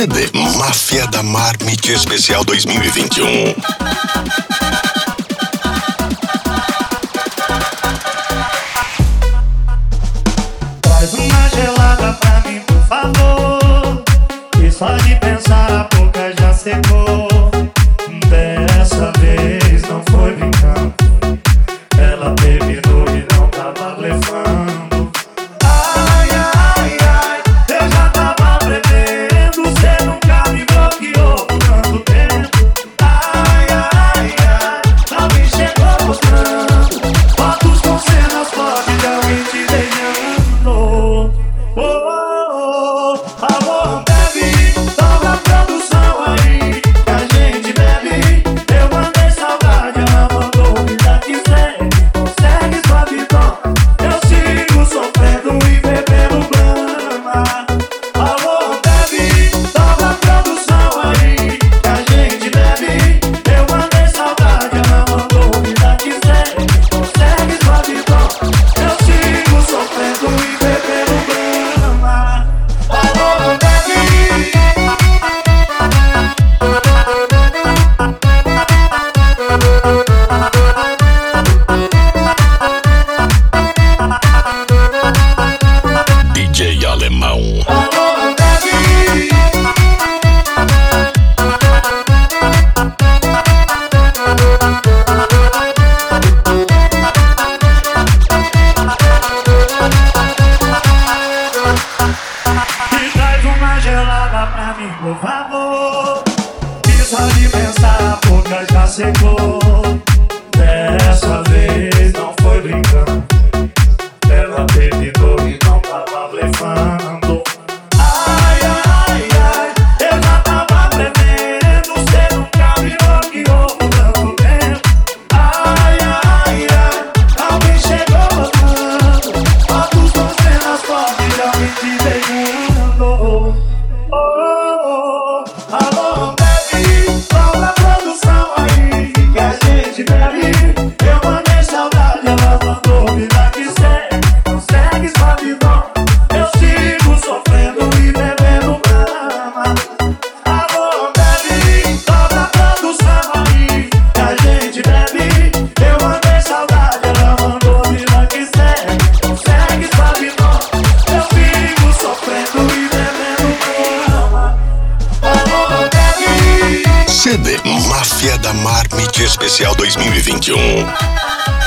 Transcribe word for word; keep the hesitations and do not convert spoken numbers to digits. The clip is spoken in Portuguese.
C D Máfia da Marmite Especial dois mil e vinte e um. Traz uma gelada pra mim, por favor, que só de pensar a boca já secou. Dessa vez não foi brincando, ela terminou e não tava blefando. Ai, ai, ai, eu já tava prevendo, cê nunca me bloqueou por tanto tempo. Ai, ai, ai, alguém chegou mostrando fotos com cenas fortes de alguém te beijando. Oh, oh, oh, alô, bebe, toca a produção aí, que a gente bebe. Eu mandei saudade, ela mandou me dar que segue, consegue sua vida. Eu sigo sofrendo e bebendo grama. Alô, bebe, toca a produção aí, que a gente bebe. Eu mandei saudade, ela mandou me dar que segue, consegue sua vida. Eu sigo sofrendo e bebendo grama. Alô, bebe. D J Alemão. Alô, bebe. E traz uma gelada pra mim, por favor, que só de pensar a boca já secou. Dessa vez não foi brincando, ela terminou e não tava blefando. Ai, ai, ai, eu já tava prevendo, cê nunca me bloqueou por tanto tempo. Ai, ai, ai, alguém chegou mostrando fotos com cenas fortes de alguém te beijando. Oh, oh, oh, alô, bebe, toca a produção aí, que a gente bebe. Eu mandei saudade, ela mandou me dar que segue, consegue sua vida. Eu sigo sofrendo e bebendo grama. Alô, bebe, toca a produção aí, que a gente bebe. Eu mandei saudade, ela mandou me dar que segue, consegue sua vida. Eu sigo sofrendo e bebendo grama. Alô, bebe. C D Máfia da Marmite Especial dois mil e vinte e um.